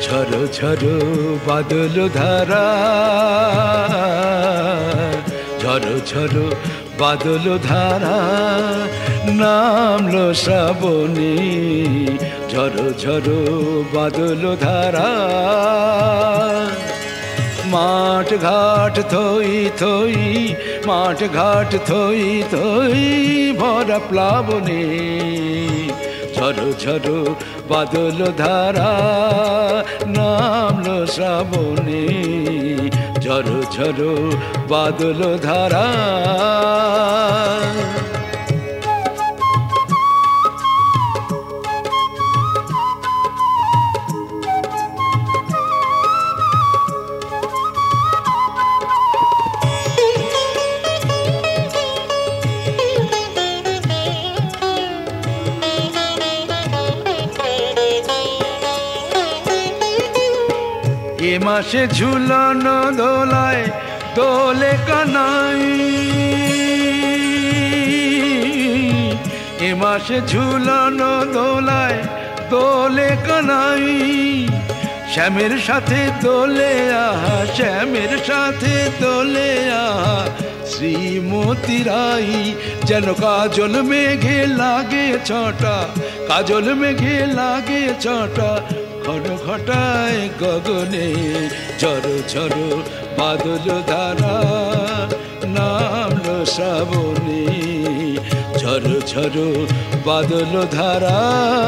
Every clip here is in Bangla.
ঝরো ঝরো বাদল ধারা, ঝরো ঝরো বাদল ধারা, নামলো শ্রাবণী, ঝরো ঝরো বাদল ধারা। মাঠ ঘাট থই থই, মাঠ ঘাট থই থই ভরা প্লাবনে, ঝরো ঝরো বাদল ধারা, নামলো শ্রাবণী, ঝরো ঝরো বাদল ধারা। এ মাসে ঝুলানো দোলায় দোলে কানাই, এ মাসে ঝুলানো দোলায় দোলে কানাই, শ্যামের সাথে দোলে আহা, শ্যামের সাথে দোলে আহা, শ্রীমতী রাই। যেন কাজল মেঘে লাগে ছটা, কাজল মেঘে লাগে ছটা, ঘন ঘটায় গগনে, ঝরো ঝরো বাদল ধারা, নামলো শ্রাবণী, ঝরো ঝরো বাদল ধারা।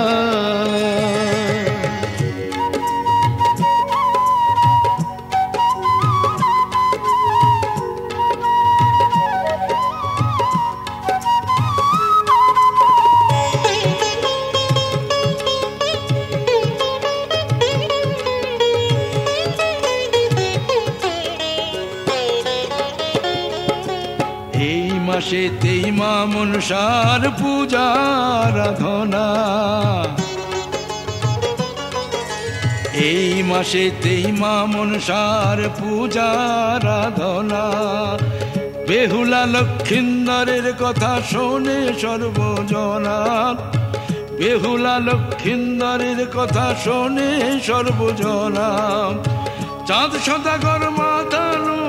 মাসেতেই মা মনসার পূজা আরাধনা, এই মাসেতেই মা মনসার পূজা আরাধনা। বেহুলা লক্ষিন্দরের কথা শোনে সর্বজনা, বেহুলা লক্ষিন্দরের কথা শোনে সর্বজনা। চাঁদ সদাগর মাতানো,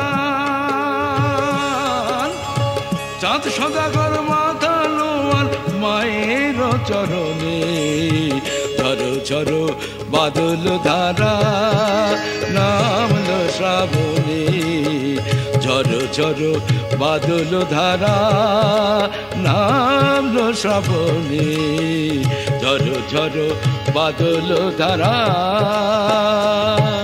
চাঁদ সদাগর মাতানো মায়ের চরণে, ঝরো ঝরো বাদল ধারা, নামলো শ্রাবণী, ঝরো ঝরো বাদল ধারা, নামলো শ্রাবণী, ঝরো ঝরো বাদল ধারা।